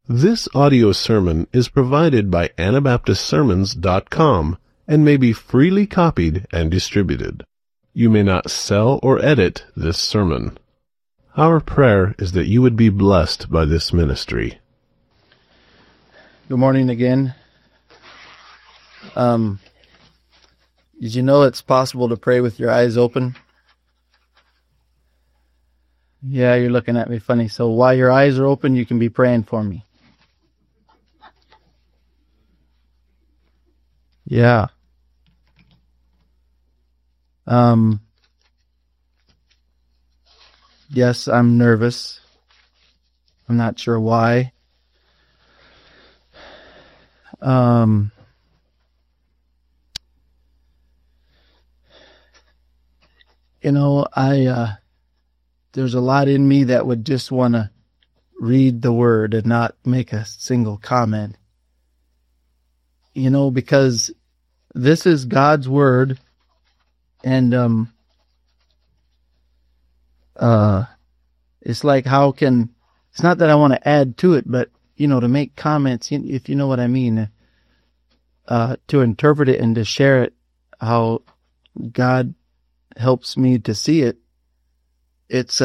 This audio sermon is provided by AnabaptistSermons.com and may be freely copied and distributed. You may not sell or edit this sermon. Our prayer is that you would be blessed by this ministry. Good morning again. Did you know it's possible to pray with your eyes open? Yeah, you're looking at me funny. So while your eyes are open, you can be praying for me. Yeah. Yes, I'm nervous. I'm not sure why. There's a lot in me that would just want to read the word and not make a single comment. Because this is God's word, and it's like, it's not that I want to add to it, but, to make comments, if you know what I mean, to interpret it and to share it, how God helps me to see it. It's,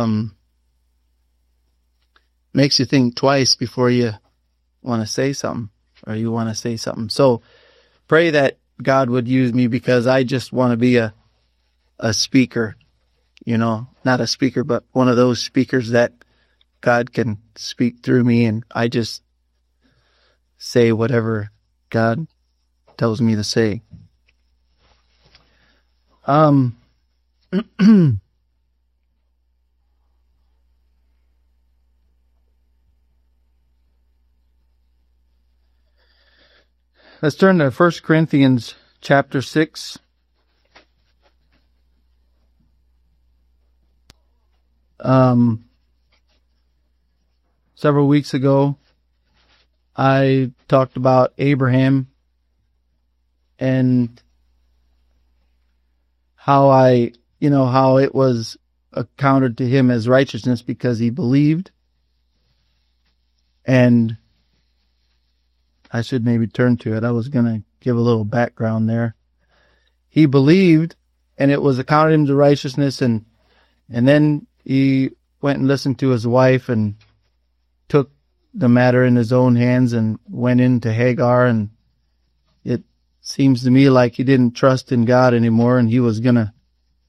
makes you think twice before you want to say something, or you want to say something. So pray that God would use me, because I just want to be a speaker, not a speaker, but one of those speakers that God can speak through me, and I just say whatever God tells me to say. Let's turn to 1 Corinthians chapter 6. Several weeks ago, I talked about Abraham and how how it was accounted to him as righteousness because he believed. And I should maybe turn to it. I was going to give a little background there. He believed, and it was accounted him to righteousness, and then he went and listened to his wife and took the matter in his own hands and went into Hagar, and it seems to me like he didn't trust in God anymore, and he was going to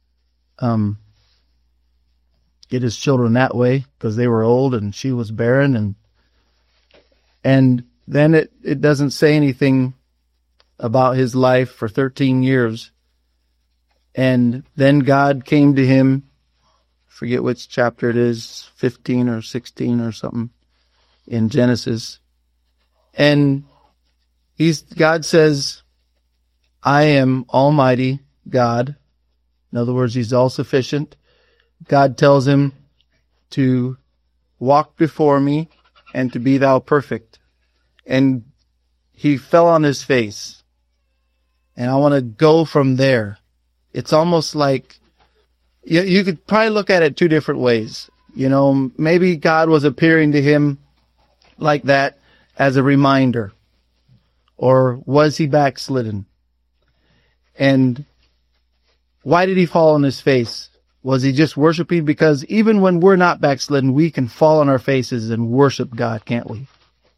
get his children that way because they were old and she was barren, and then it doesn't say anything about his life for 13 years. And then God came to him, forget which chapter it is, 15 or 16 or something in Genesis. And God says, I am Almighty God. In other words, he's all sufficient. God tells him to walk before me and to be thou perfect. And he fell on his face. And I want to go from there. It's almost like, you could probably look at it two different ways. Maybe God was appearing to him like that as a reminder. Or was he backslidden? And why did he fall on his face? Was he just worshiping? Because even when we're not backslidden, we can fall on our faces and worship God, can't we?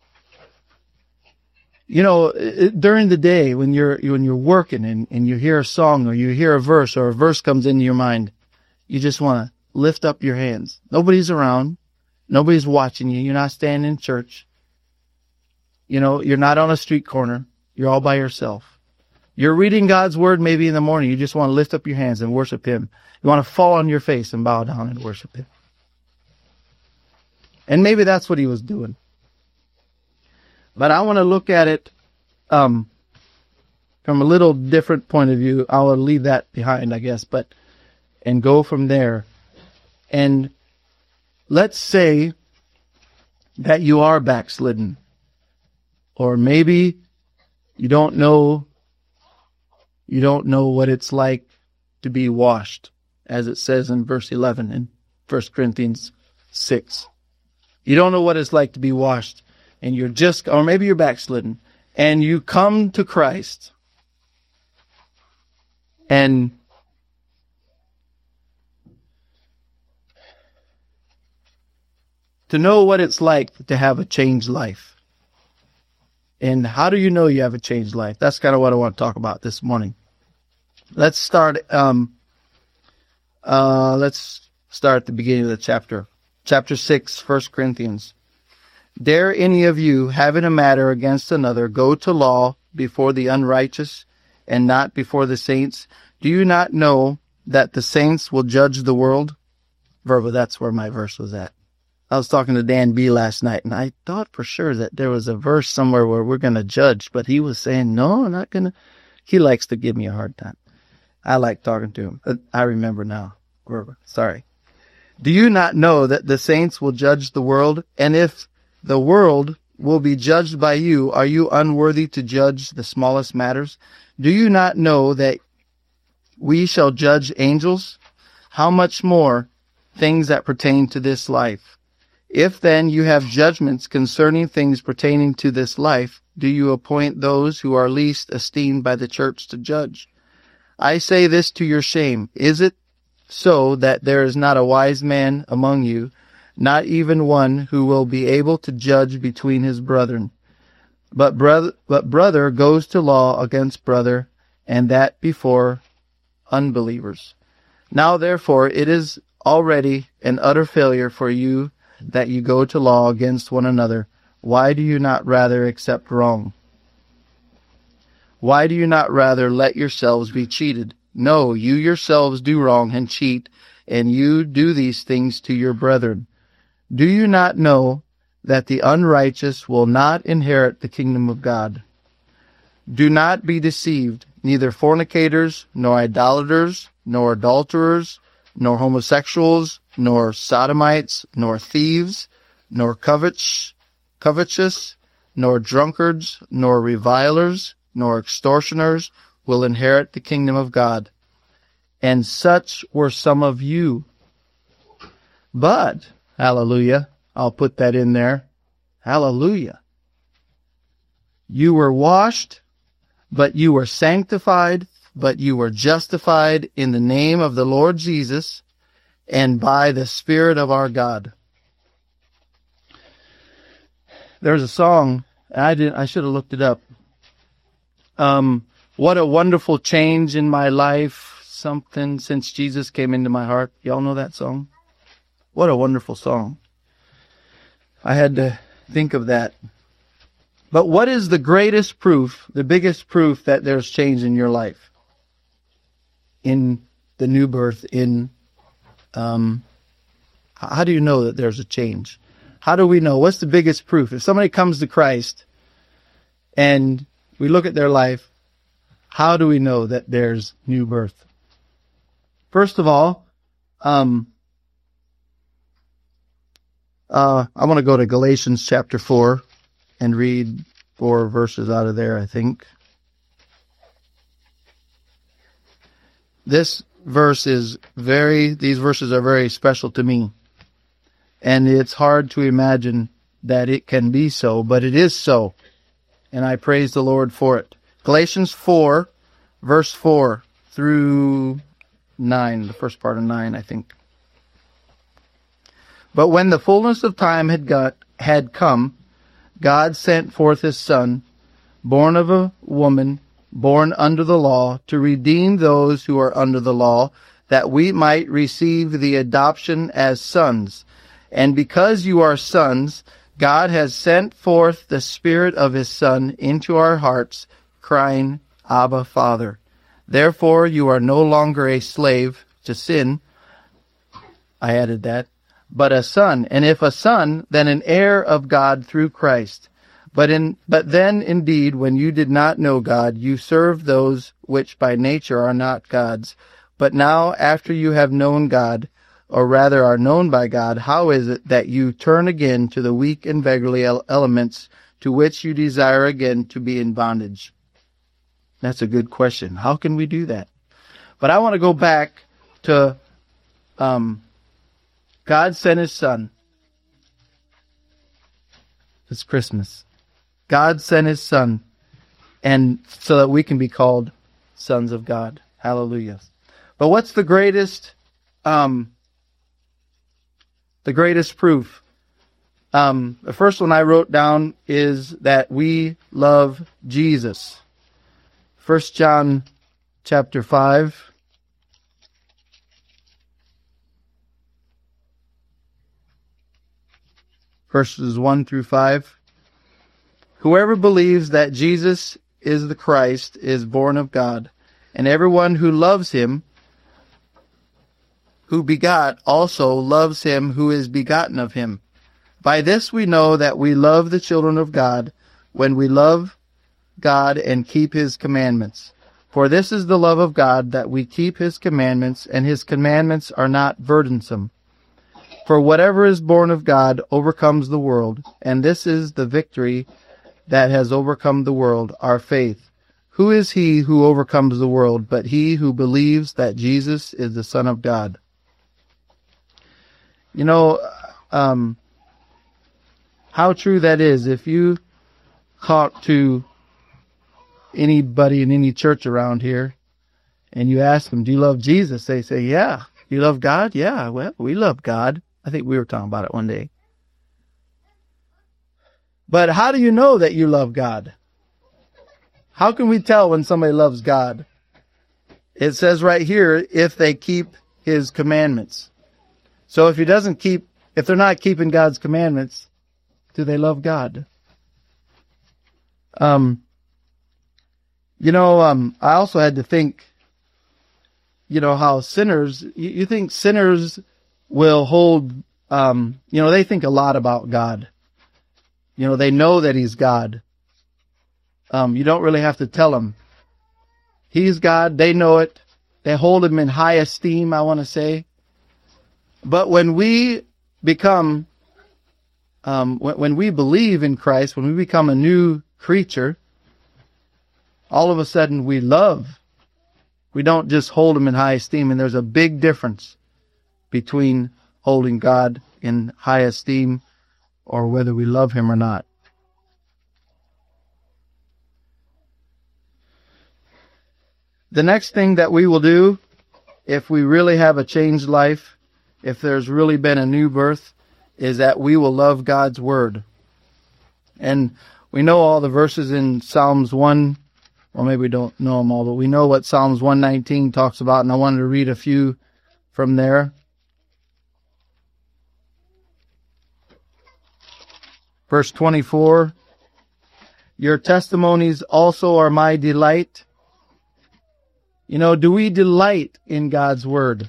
During the day when you're working and you hear a song or you hear a verse comes into your mind, you just want to lift up your hands. Nobody's around. Nobody's watching you. You're not standing in church. You're not on a street corner. You're all by yourself. You're reading God's word maybe in the morning. You just want to lift up your hands and worship him. You want to fall on your face and bow down and worship him. And maybe that's what he was doing. But I want to look at it from a little different point of view. I will leave that behind, I guess, and go from there. And let's say that you are backslidden, or maybe you don't know what it's like to be washed, as it says in verse 11 in 1 Corinthians 6. You don't know what it's like to be washed. and you're just, or maybe you're backslidden, and you come to Christ, and to know what it's like to have a changed life. And how do you know you have a changed life? That's kind of what I want to talk about this morning. Let's start at the beginning of the chapter. Chapter 6, 1 Corinthians. Dare any of you, having a matter against another, go to law before the unrighteous and not before the saints? Do you not know that the saints will judge the world? Verba, that's where my verse was at. I was talking to Dan B last night, and I thought for sure that there was a verse somewhere where we're going to judge, but he was saying, no, I'm not going to. He likes to give me a hard time. I like talking to him. I remember now. Verba, sorry. Do you not know that the saints will judge the world? And if the world will be judged by you, are you unworthy to judge the smallest matters? Do you not know that we shall judge angels? How much more things that pertain to this life? If then you have judgments concerning things pertaining to this life, do you appoint those who are least esteemed by the church to judge? I say this to your shame. Is it so that there is not a wise man among you, not even one who will be able to judge between his brethren? But brother goes to law against brother, and that before unbelievers. Now therefore it is already an utter failure for you that you go to law against one another. Why do you not rather accept wrong? Why do you not rather let yourselves be cheated? No, you yourselves do wrong and cheat, and you do these things to your brethren. Do you not know that the unrighteous will not inherit the kingdom of God? Do not be deceived. Neither fornicators, nor idolaters, nor adulterers, nor homosexuals, nor sodomites, nor thieves, nor covetous, nor drunkards, nor revilers, nor extortioners will inherit the kingdom of God. And such were some of you. But, hallelujah, I'll put that in there. Hallelujah. You were washed, but you were sanctified, but you were justified in the name of the Lord Jesus and by the Spirit of our God. There's a song, I should have looked it up. What a wonderful change in my life, something since Jesus came into my heart. Y'all know that song? What a wonderful song. I had to think of that. But what is the greatest proof, the biggest proof that there's change in your life? In the new birth, how do you know that there's a change? How do we know? What's the biggest proof? If somebody comes to Christ and we look at their life, how do we know that there's new birth? First of all, I want to go to Galatians chapter 4 and read 4 verses out of there, I think. These verses are very special to me. And it's hard to imagine that it can be so, but it is so. And I praise the Lord for it. Galatians 4, verse 4 through 9, the first part of 9, I think. But when the fullness of time had come, God sent forth his Son, born of a woman, born under the law, to redeem those who are under the law, that we might receive the adoption as sons. And because you are sons, God has sent forth the Spirit of his Son into our hearts, crying, Abba, Father. Therefore you are no longer a slave to sin. I added that. But a son, and if a son, then an heir of God through Christ. But then indeed, when you did not know God, you served those which by nature are not God's. But now, after you have known God, or rather are known by God, how is it that you turn again to the weak and beggarly elements to which you desire again to be in bondage? That's a good question. How can we do that? But I want to go back to God sent his Son. It's Christmas. God sent his Son, and so that we can be called sons of God. Hallelujah. But what's the greatest proof? The first one I wrote down is that we love Jesus. 1 John chapter 5. Verses 1 through 5. Whoever believes that Jesus is the Christ is born of God, and everyone who loves him, who begot, also loves him who is begotten of him. By this we know that we love the children of God, when we love God and keep his commandments. For this is the love of God, that we keep his commandments, and his commandments are not burdensome. For whatever is born of God overcomes the world, and this is the victory that has overcome the world, our faith. Who is he who overcomes the world but he who believes that Jesus is the Son of God? You know, how true that is. If you talk to anybody in any church around here and you ask them, do you love Jesus? They say, yeah. You love God? Yeah, well, we love God. I think we were talking about it one day. But how do you know that you love God? How can we tell when somebody loves God? It says right here, if they keep his commandments. So if they're not keeping God's commandments, do they love God? I also had to think, how sinners, you think sinners will hold, they think a lot about God. They know that he's God. You don't really have to tell them. He's God. They know it. They hold him in high esteem, I want to say. But when we become, when we believe in Christ, when we become a new creature, all of a sudden we love. We don't just hold him in high esteem. And there's a big difference between holding God in high esteem or whether we love him or not. The next thing that we will do, if we really have a changed life, if there's really been a new birth, is that we will love God's Word. And we know all the verses in Psalms 1, well, maybe we don't know them all, but we know what Psalms 119 talks about, and I wanted to read a few from there. Verse 24, your testimonies also are my delight. Do we delight in God's Word?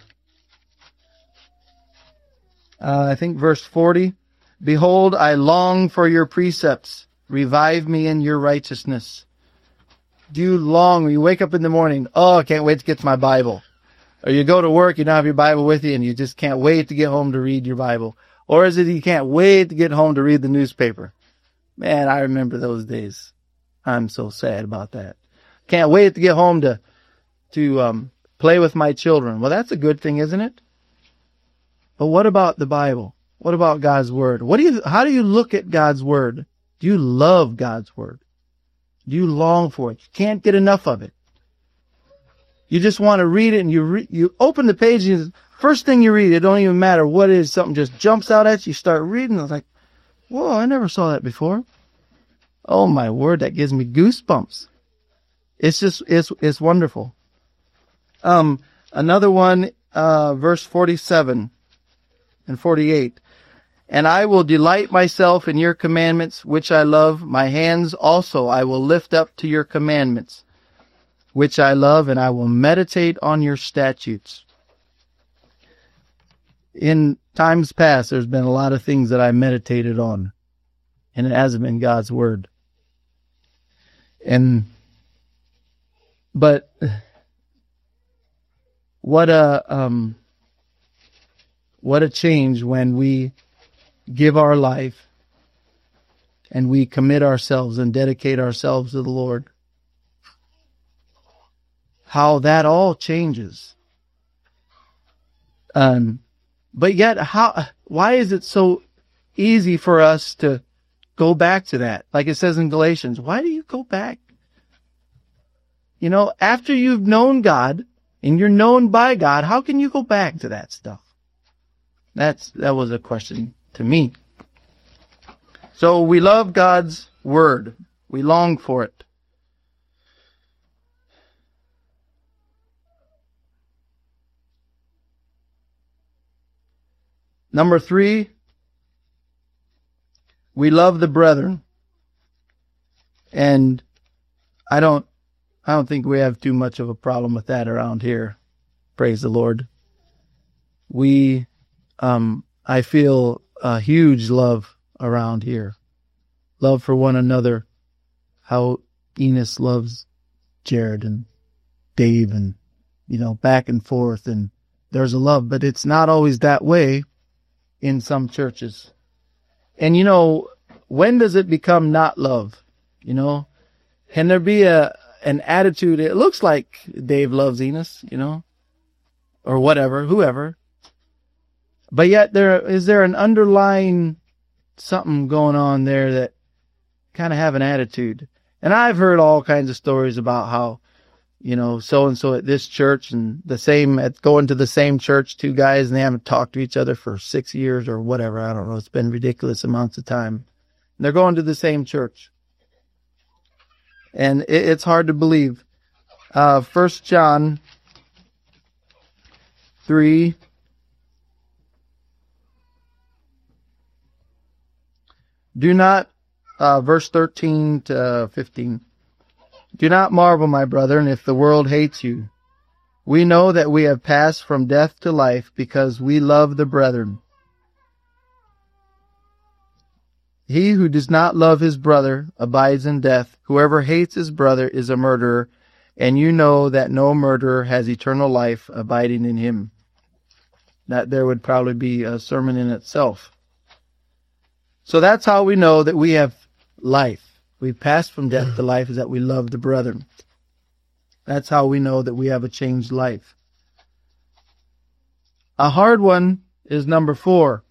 I think verse 40, behold, I long for your precepts. Revive me in your righteousness. Do you long, when you wake up in the morning, I can't wait to get to my Bible. Or you go to work, you don't have your Bible with you, and you just can't wait to get home to read your Bible. Or is it you can't wait to get home to read the newspaper? Man, I remember those days. I'm so sad about that. Can't wait to get home to play with my children. Well, that's a good thing, isn't it? But what about the Bible? What about God's Word? How do you look at God's Word? Do you love God's Word? Do you long for it? You can't get enough of it. You just want to read it, and you open the page, and first thing you read, it don't even matter what it is, something just jumps out at you, you start reading, it's like, whoa, I never saw that before. Oh my word, that gives me goosebumps. It's wonderful. Another one, verse 47 and 48. And I will delight myself in your commandments, which I love. My hands also I will lift up to your commandments, which I love, and I will meditate on your statutes. In times past, there's been a lot of things that I meditated on, and it hasn't been God's Word. But what a change when we give our life and we commit ourselves and dedicate ourselves to the Lord. How that all changes. But yet, why is it so easy for us to go back to that? Like it says in Galatians, why do you go back? You know, after you've known God and you're known by God, how can you go back to that stuff? That was a question to me. So we love God's word. We long for it. Number 3, we love the brethren. And I don't think we have too much of a problem with that around here. Praise the Lord. I feel a huge love around here. Love for one another. How Enos loves Jared and Dave and, back and forth. And there's a love, but it's not always that way in some churches. And when does it become not love? Can there be an attitude? It looks like Dave loves Enos, or whatever, whoever. But yet is there an underlying something going on there that kind of have an attitude? And I've heard all kinds of stories about how, so-and-so at this church and going to the same church, 2 guys, and they haven't talked to each other for 6 years or whatever. I don't know. It's been ridiculous amounts of time. And they're going to the same church. And it's hard to believe. 1 John 3. Do not, verse 13 to 15. Do not marvel, my brethren, if the world hates you. We know that we have passed from death to life because we love the brethren. He who does not love his brother abides in death. Whoever hates his brother is a murderer, and you know that no murderer has eternal life abiding in him. That there would probably be a sermon in itself. So that's how we know that we have life. We've passed from death to life, is that we love the brethren. That's how we know that we have a changed life. A hard one is number 4.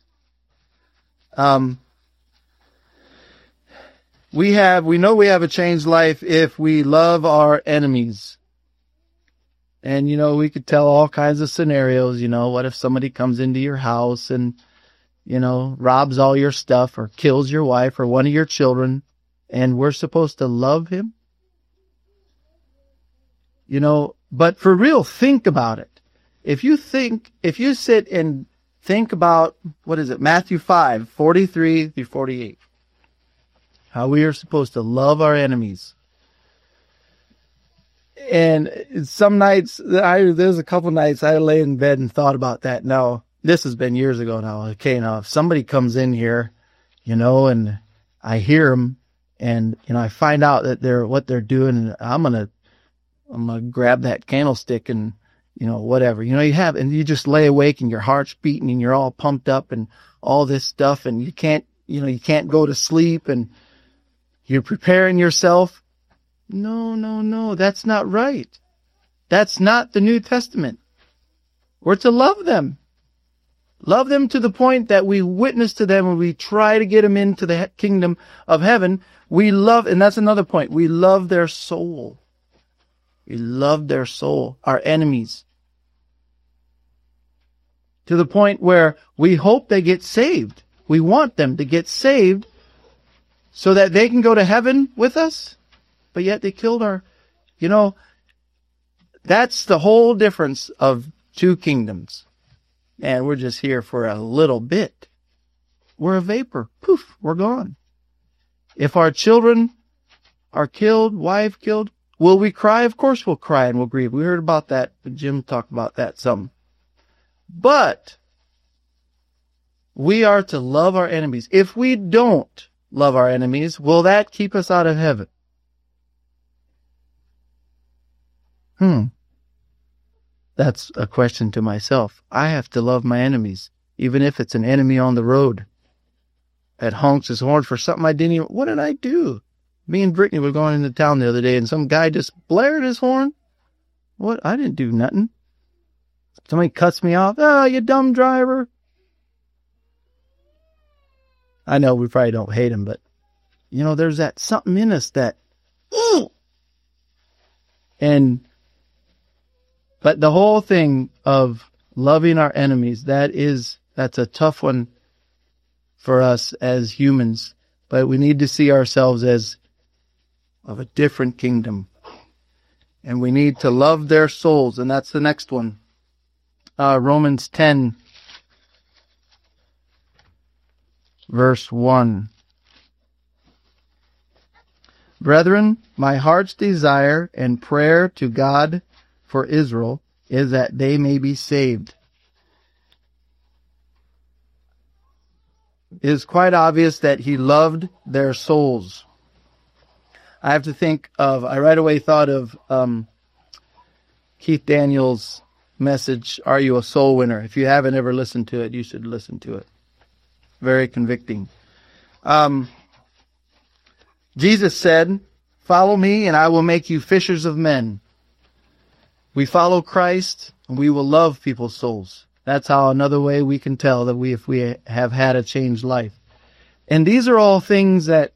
We know we have a changed life if we love our enemies. And, we could tell all kinds of scenarios. What if somebody comes into your house and, robs all your stuff or kills your wife or one of your children, and we're supposed to love him? But for real, think about it. If you sit and think about, Matthew 5, 43 through 48. How we are supposed to love our enemies. And some nights, there's a couple nights I lay in bed and thought about that. Now, this has been years ago now. Okay, now if somebody comes in here, and I hear them, and I find out that what they're doing, and I'm gonna grab that candlestick and whatever. And you just lay awake and your heart's beating and you're all pumped up and all this stuff, and you can't go to sleep and you're preparing yourself. No, that's not right. That's not the New Testament. We're to love them. Love them to the point that we witness to them and we try to get them into the kingdom of heaven. And that's another point. We love their soul. We love their soul, our enemies. To the point where we hope they get saved. We want them to get saved so that they can go to heaven with us. But yet they killed that's the whole difference of 2 kingdoms. And we're just here for a little bit. We're a vapor. Poof, we're gone. If our children are killed, wife killed, will we cry? Of course we'll cry and we'll grieve. We heard about that. Jim talked about that some. But we are to love our enemies. If we don't love our enemies, will that keep us out of heaven? That's a question to myself. I have to love my enemies, even if it's an enemy on the road that honks his horn for something I didn't even... What did I do? Me and Brittany were going into town the other day, and some guy just blared his horn. What? I didn't do nothing. Somebody cuts me off. Oh, you dumb driver. I know we probably don't hate him, but there's that something in us that, but the whole thing of loving our enemies, that's a tough one for us as humans, but we need to see ourselves as of a different kingdom. And we need to love their souls, and that's the next one. Romans 10, verse 1. Brethren, my heart's desire and prayer to God for Israel is that they may be saved. It is quite obvious that he loved their souls. I have to think of, I right away thought of Keith Daniels' message, Are You a Soul Winner? If you haven't ever listened to it, you should listen to it. Very convicting. Jesus said, follow me and I will make you fishers of men. We follow Christ and we will love people's souls. That's how another way we can tell that if we have had a changed life. And these are all things that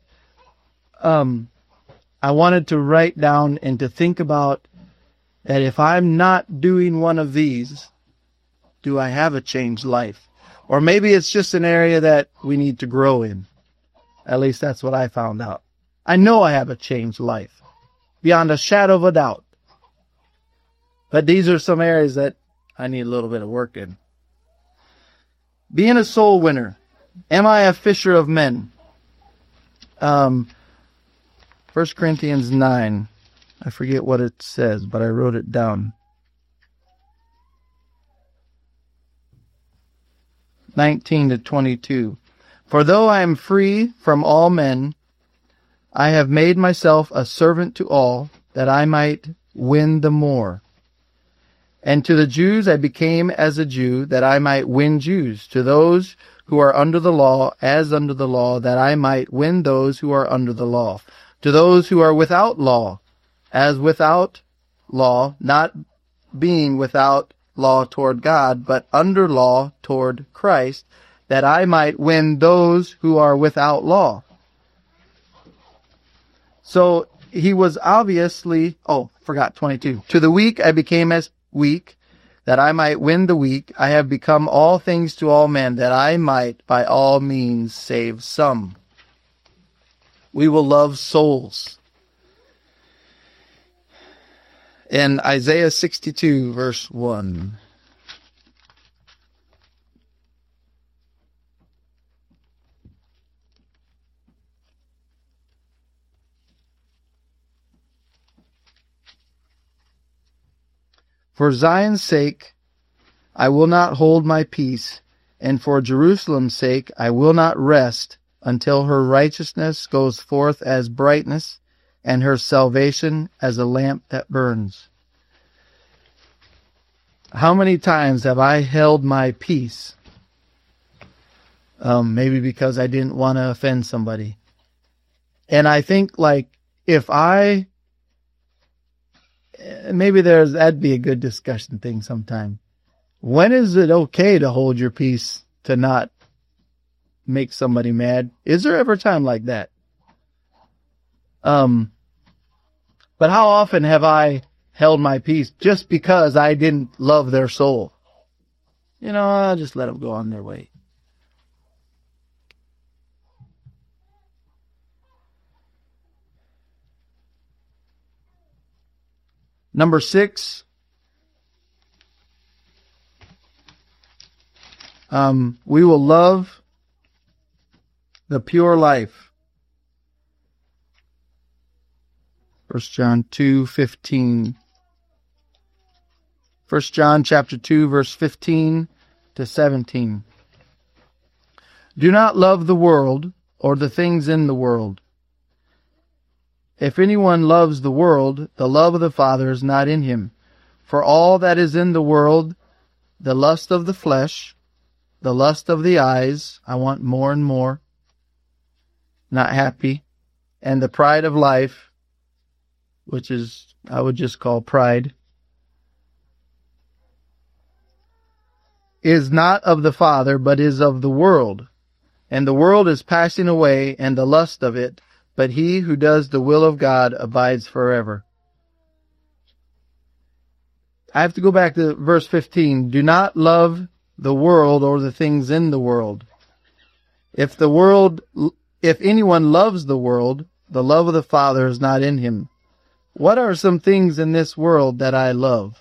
I wanted to write down and to think about, that if I'm not doing one of these, do I have a changed life? Or maybe it's just an area that we need to grow in. At least that's what I found out. I know I have a changed life, beyond a shadow of a doubt. But these are some areas that I need a little bit of work in. Being a soul winner. Am I a fisher of men? 1 Corinthians 9. I forget what it says, but I wrote it down. 19 to 22. For though I am free from all men, I have made myself a servant to all, that I might win the more. And to the Jews I became as a Jew, that I might win Jews. To those who are under the law, as under the law, that I might win those who are under the law. To those who are without law, as without law, not being without law toward God, but under law toward Christ, that I might win those who are without law. So he was obviously, forgot 22. To the weak I became as weak, that I might win the weak. I have become all things to all men, that I might by all means save some. We will love souls. In Isaiah 62, verse 1. For Zion's sake, I will not hold my peace, and for Jerusalem's sake, I will not rest until her righteousness goes forth as brightness, and her salvation as a lamp that burns. How many times have I held my peace? Maybe because I didn't want to offend somebody. And I think, if I... Maybe that'd be a good discussion thing sometime. When is it okay to hold your peace, to not make somebody mad? Is there ever a time like that? But how often have I held my peace just because I didn't love their soul? I'll just let them go on their way. Number 6. We will love the pure life. 1 John 2:15. 1 John chapter 2, verse 15 to 17. Do not love the world or the things in the world. If anyone loves the world, the love of the Father is not in him. For all that is in the world, the lust of the flesh, the lust of the eyes, I want more and more, not happy, and the pride of life, which is, I would just call pride, is not of the Father, but is of the world. And the world is passing away, and the lust of it, but he who does the will of God abides forever. I have to go back to verse 15. Do not love the world or the things in the world. If anyone loves the world, the love of the Father is not in him. What are some things in this world that I love?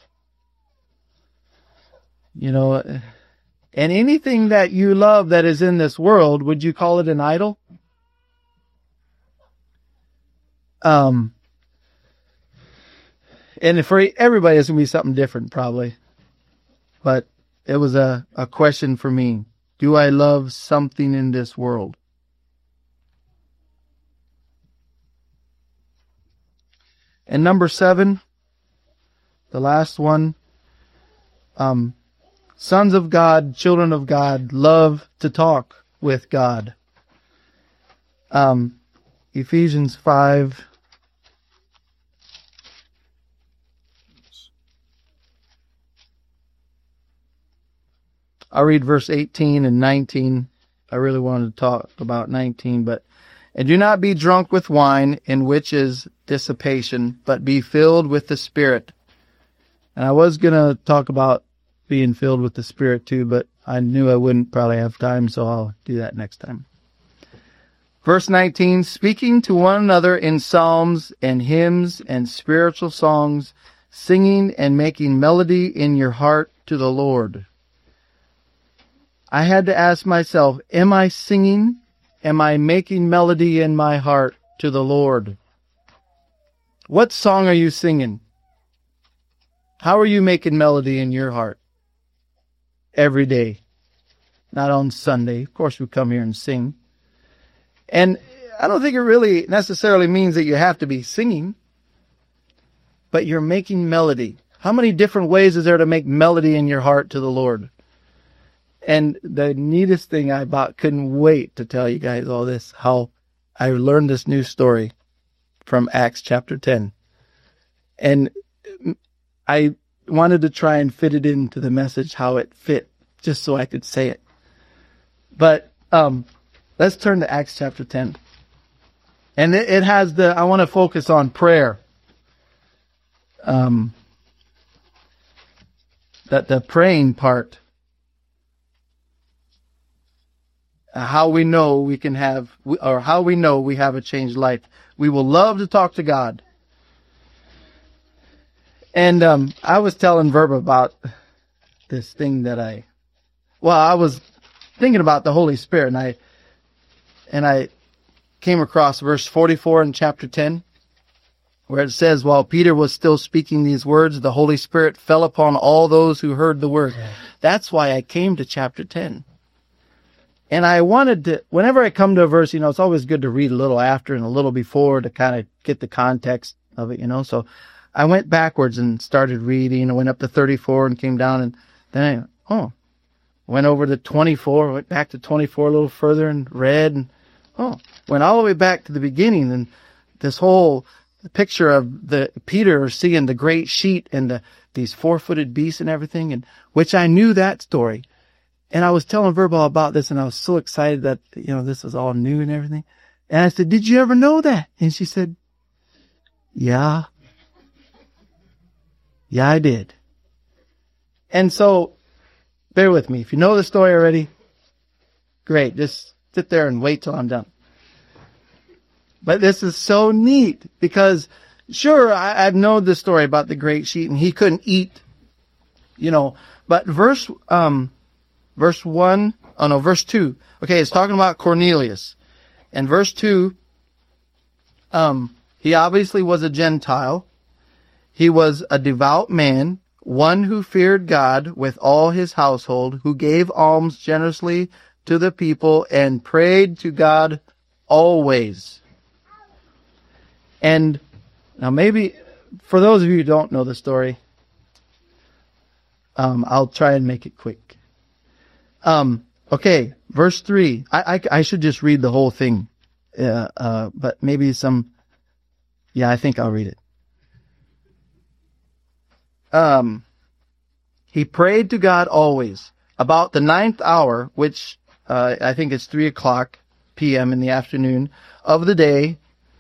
And anything that you love that is in this world, would you call it an idol? And for everybody, it's going to be something different, probably. But it was a question for me. Do I love something in this world? And number 7, the last one, sons of God, children of God, love to talk with God. Ephesians 5. I'll read verse 18 and 19. I really wanted to talk about 19, and do not be drunk with wine, in which is dissipation, but be filled with the Spirit. And I was going to talk about being filled with the Spirit too, but I knew I wouldn't probably have time, so I'll do that next time. Verse 19, speaking to one another in psalms and hymns and spiritual songs, singing and making melody in your heart to the Lord. I had to ask myself, am I singing? Am I making melody in my heart to the Lord? What song are you singing? How are you making melody in your heart? Every day. Not on Sunday. Of course, we come here and sing. And I don't think it really necessarily means that you have to be singing, but you're making melody. How many different ways is there to make melody in your heart to the Lord? And the neatest thing I couldn't wait to tell you guys all this, how I learned this new story from Acts chapter 10. And I wanted to try and fit it into the message, how it fit, just so I could say it. But let's turn to Acts chapter 10. And it has I want to focus on prayer. That the praying part. How we know we have a changed life. We will love to talk to God. And I was telling Verba about this thing that I was thinking about the Holy Spirit, and I came across verse 44 in chapter 10, where it says, while Peter was still speaking these words, the Holy Spirit fell upon all those who heard the word. Yeah. That's why I came to chapter 10. And I wanted to, whenever I come to a verse, it's always good to read a little after and a little before to kind of get the context of it, So I went backwards and started reading. I went up to 34 and came down, and then went over to 24, went back to 24 a little further and read, and went all the way back to the beginning. And this whole picture of Peter seeing the great sheet and these 4-footed beasts and everything, and which I knew that story. And I was telling Verbal about this, and I was so excited that, this was all new and everything. And I said, did you ever know that? And she said, yeah. Yeah, I did. And so, bear with me. If you know the story already, great. Just sit there and wait till I'm done. But this is so neat because, sure, I've known the story about the great sheet, and he couldn't eat, but verse 2. Okay, it's talking about Cornelius. And verse 2, he obviously was a Gentile. He was a devout man, one who feared God with all his household, who gave alms generously to the people and prayed to God always. And now maybe, for those of you who don't know the story, I'll try and make it quick. Okay, verse 3. I should just read the whole thing. But maybe I think I'll read it. He prayed to God always. About the 9th hour, which I think is 3:00 p.m. in the afternoon of the day,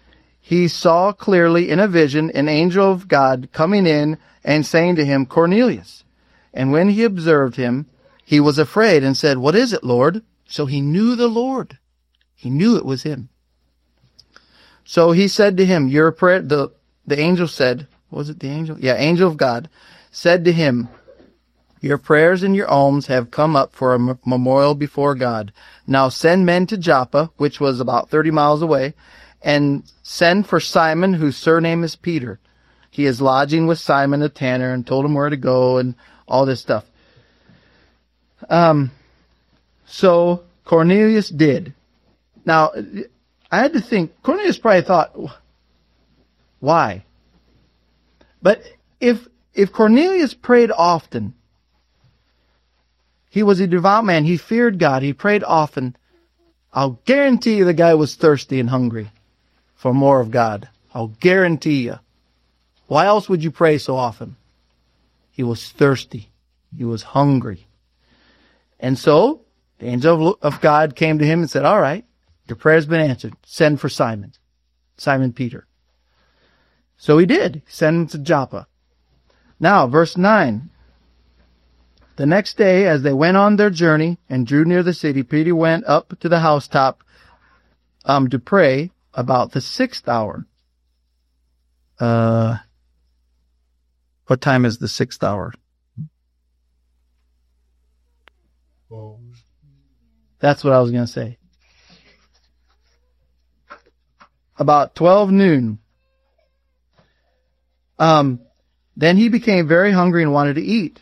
he saw clearly in a vision an angel of God coming in and saying to him, Cornelius. And when he observed him, he was afraid and said, What is it, Lord? So he knew the Lord. He knew it was him. So he said to him, Your prayer, the angel said, was it the angel? Yeah, angel of God said to him, Your prayers and your alms have come up for a memorial before God. Now send men to Joppa, which was about 30 miles away, and send for Simon, whose surname is Peter. He is lodging with Simon the tanner, and told him where to go and all this stuff. So Cornelius did. Now, I had to think, Cornelius probably thought, why? But if Cornelius prayed often, he was a devout man, he feared God, he prayed often, I'll guarantee you the guy was thirsty and hungry for more of God. I'll guarantee you. Why else would you pray so often? He was thirsty. He was hungry. And so, the angel of God came to him and said, All right, your prayer's been answered. Send for Simon Peter. So he did. Send him to Joppa. Now, verse 9. The next day, as they went on their journey and drew near the city, Peter went up to the housetop to pray about the 6th hour. What time is the 6th hour? That's what I was going to say. About 12 noon. Then he became very hungry and wanted to eat.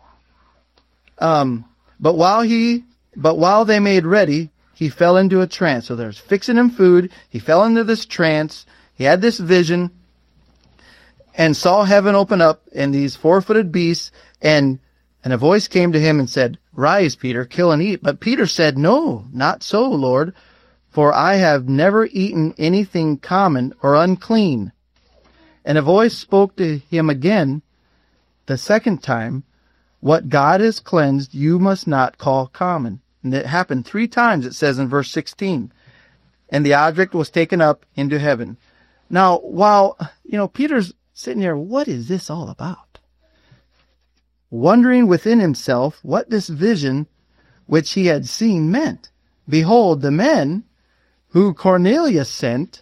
But while they made ready, he fell into a trance. So there's fixing him food. He fell into this trance. He had this vision and saw heaven open up and these 4-footed beasts, and a voice came to him and said, Rise, Peter, kill and eat. But Peter said, No, not so, Lord, for I have never eaten anything common or unclean. And a voice spoke to him again the second time, What God has cleansed, you must not call common. And it happened 3 times, it says in verse 16. And the object was taken up into heaven. Now, while, Peter's sitting there, what is this all about? Wondering within himself what this vision which he had seen meant. Behold, the men who Cornelius sent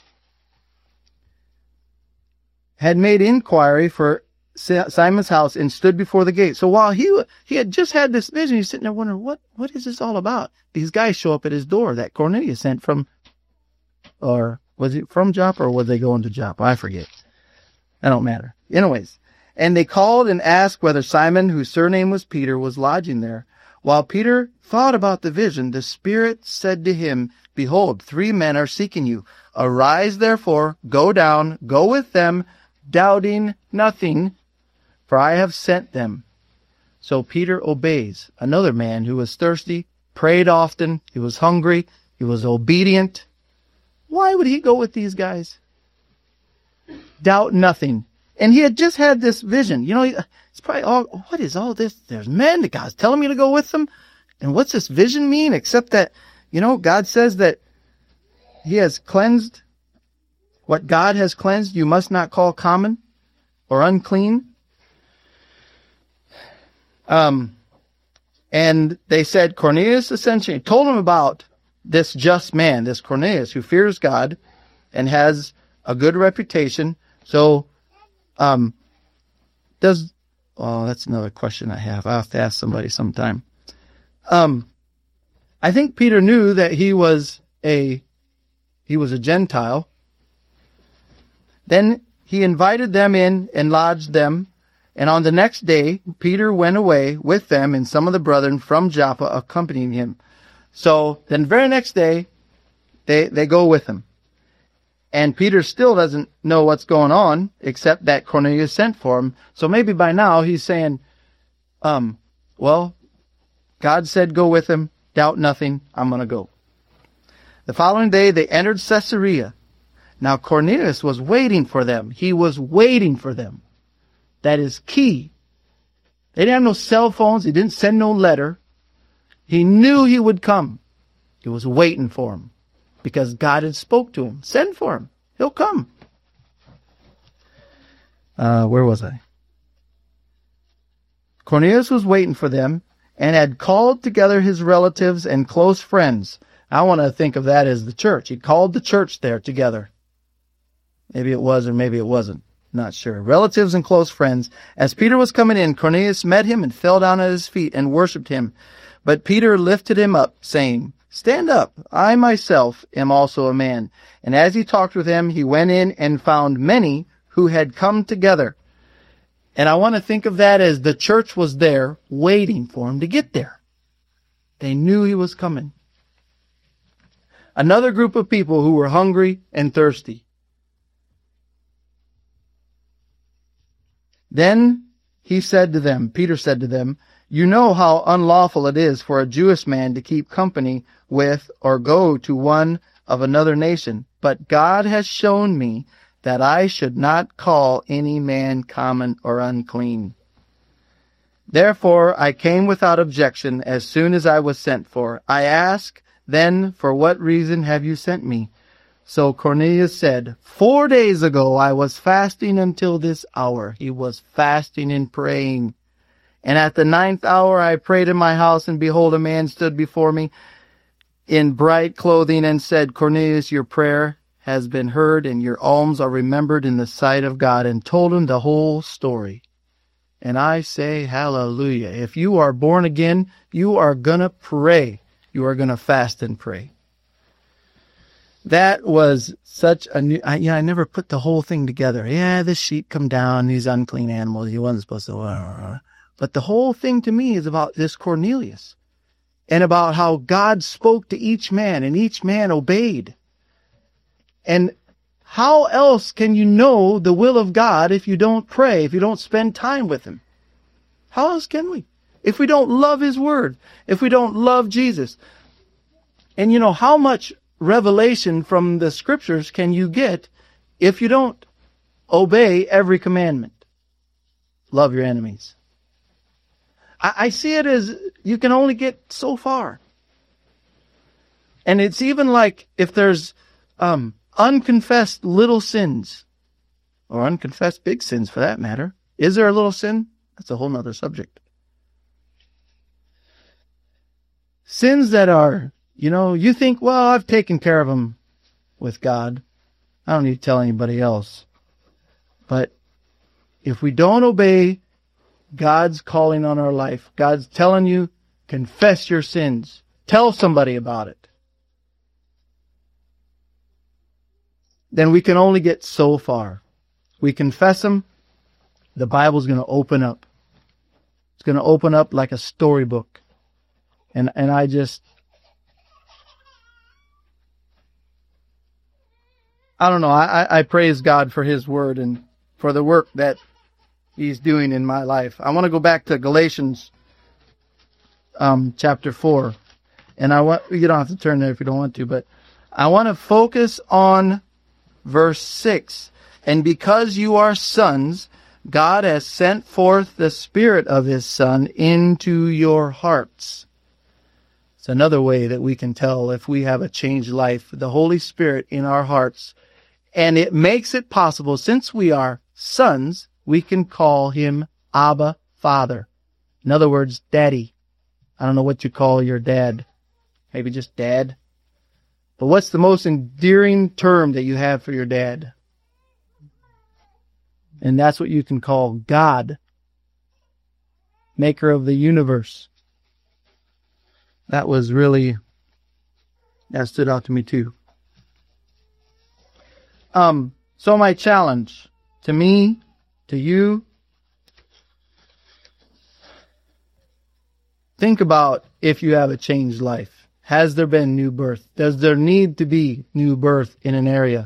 had made inquiry for Simon's house and stood before the gate. So while he had just had this vision, he's sitting there wondering, what is this all about? These guys show up at his door that Cornelius sent from, or was it from Joppa or was they going to Joppa? I forget. That don't matter. Anyways, and they called and asked whether Simon, whose surname was Peter, was lodging there. While Peter thought about the vision, the Spirit said to him, Behold, 3 men are seeking you. Arise, therefore, go down, go with them, doubting nothing, for I have sent them. So Peter obeys. Another man who was thirsty, prayed often, he was hungry, he was obedient. Why would he go with these guys? Doubt nothing. And he had just had this vision. It's probably what is all this? There's men that God's telling me to go with them. And what's this vision mean? Except that, God says that he has cleansed. What God has cleansed, you must not call common or unclean. And they said, Cornelius essentially told him about this just man, this Cornelius, who fears God and has a good reputation. So, that's another question I have. I'll have to ask somebody sometime. I think Peter knew that he was a Gentile. Then he invited them in and lodged them. And on the next day, Peter went away with them and some of the brethren from Joppa accompanying him. So then the very next day, they go with him. And Peter still doesn't know what's going on, except that Cornelius sent for him. So maybe by now he's saying, well, God said go with him, doubt nothing, I'm going to go. The following day they entered Caesarea. Now Cornelius was waiting for them. He was waiting for them. That is key. They didn't have no cell phones. He didn't send no letter. He knew he would come. He was waiting for him because God had spoke to him. Send for him. He'll come. Where was I? Cornelius was waiting for them and had called together his relatives and close friends. I want to think of that as the church. He called the church there together. Maybe it was or maybe it wasn't. Not sure. Relatives and close friends. As Peter was coming in, Cornelius met him and fell down at his feet and worshipped him. But Peter lifted him up, saying, "Stand up. I myself am also a man." And as he talked with him, he went in and found many who had come together. And I want to think of that as the church was there waiting for him to get there. They knew he was coming. Another group of people who were hungry and thirsty. Then he said to them, Peter said to them, "You know how unlawful it is for a Jewish man to keep company with or go to one of another nation. But God has shown me that I should not call any man common or unclean. Therefore I came without objection as soon as I was sent for. I ask, then, for what reason have you sent me?" So Cornelius said, 4 days ago I was fasting until this hour. He was fasting and praying. And at the 9th hour I prayed in my house, and behold, a man stood before me in bright clothing and said, "Cornelius, your prayer has been heard, and your alms are remembered in the sight of God," and told him the whole story. And I say, hallelujah. If you are born again, you are going to pray. You are going to fast and pray. That was such a new... I never put the whole thing together. Yeah, the sheep come down, these unclean animals. He wasn't supposed to... But the whole thing to me is about this Cornelius. And about how God spoke to each man, and each man obeyed. And how else can you know the will of God if you don't pray, if you don't spend time with Him? How else can we? If we don't love His Word, if we don't love Jesus. And you know, how much revelation from the Scriptures can you get if you don't obey every commandment? Love your enemies. I see it as you can only get so far. And it's even like if there's unconfessed little sins, or unconfessed big sins for that matter. Is there a little sin? That's a whole nother subject. Sins that are, you think, well, I've taken care of them with God. I don't need to tell anybody else. But if we don't obey God's calling on our life, God's telling you, confess your sins. Tell somebody about it. Then we can only get so far. We confess them, the Bible's going to open up. It's going to open up like a storybook. And I don't know. I praise God for His Word and for the work that He's doing in my life. I want to go back to Galatians chapter 4. And you don't have to turn there if you don't want to, but I want to focus on verse 6. And because you are sons, God has sent forth the Spirit of His Son into your hearts. It's another way that we can tell if we have a changed life. The Holy Spirit in our hearts. And it makes it possible, since we are sons, we can call Him Abba, Father. In other words, Daddy. I don't know what you call your dad. Maybe just Dad. But what's the most endearing term that you have for your dad? And that's what you can call God. Maker of the universe. That stood out to me too. So my challenge to me, to you, think about if you have a changed life. Has there been new birth? Does there need to be new birth in an area?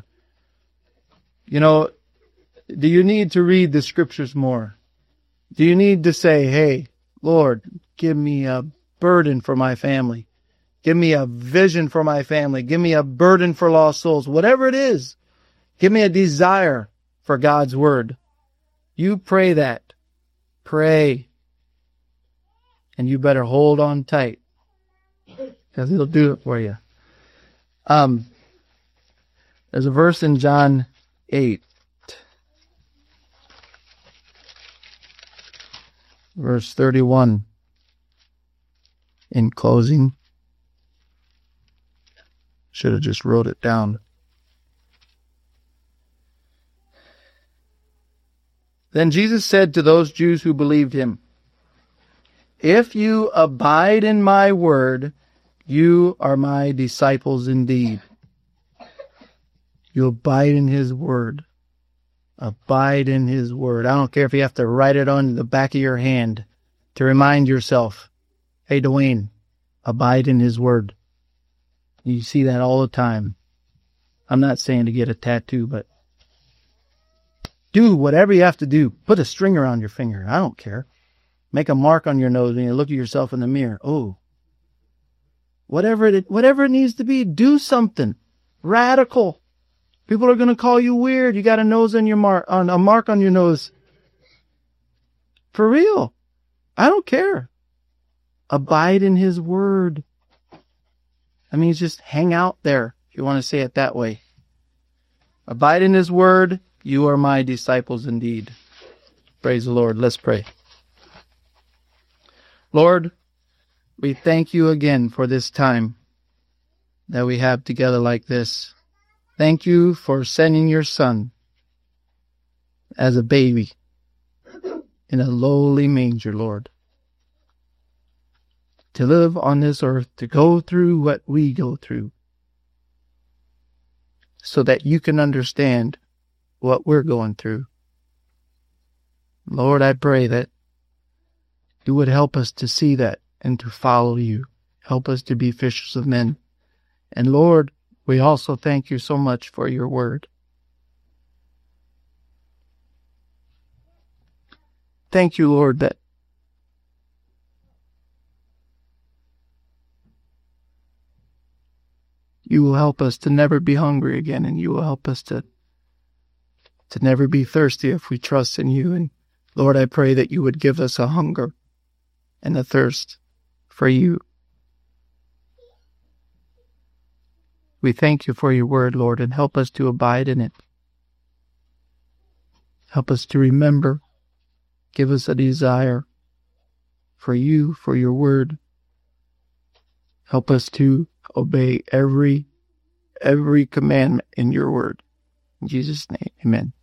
Do you need to read the Scriptures more? Do you need to say, hey, Lord, give me a burden for my family. Give me a vision for my family. Give me a burden for lost souls. Whatever it is, give me a desire for God's Word. You pray that. Pray. And you better hold on tight, because He'll do it for you. There's There's a verse in John 8, verse 31. In closing, should have just wrote it down. Then Jesus said to those Jews who believed him, "If you abide in my word, you are my disciples indeed." You abide in his word. Abide in his word. I don't care if you have to write it on the back of your hand to remind yourself, hey, Dwayne, abide in his word. You see that all the time. I'm not saying to get a tattoo, but do whatever you have to do. Put a string around your finger. I don't care. Make a mark on your nose when you look at yourself in the mirror. Oh, whatever it needs to be, do something radical. People are going to call you weird. You got a nose on your a mark on your nose. For real. I don't care. Abide in his word. That means just hang out there, if you want to say it that way. Abide in his word. You are my disciples indeed. Praise the Lord. Let's pray. Lord, we thank you again for this time that we have together like this. Thank you for sending your son as a baby in a lowly manger, Lord, to live on this earth, to go through what we go through, so that you can understand what we're going through. Lord, I pray that you would help us to see that and to follow you. Help us to be fishers of men. And Lord, we also thank you so much for your word. Thank you, Lord, that you will help us to never be hungry again, and you will help us to never be thirsty if we trust in you. And Lord, I pray that you would give us a hunger and a thirst for you. We thank you for your word, Lord, and help us to abide in it. Help us to remember. Give us a desire for you, for your word. Help us to obey every commandment in your word. In Jesus' name, amen.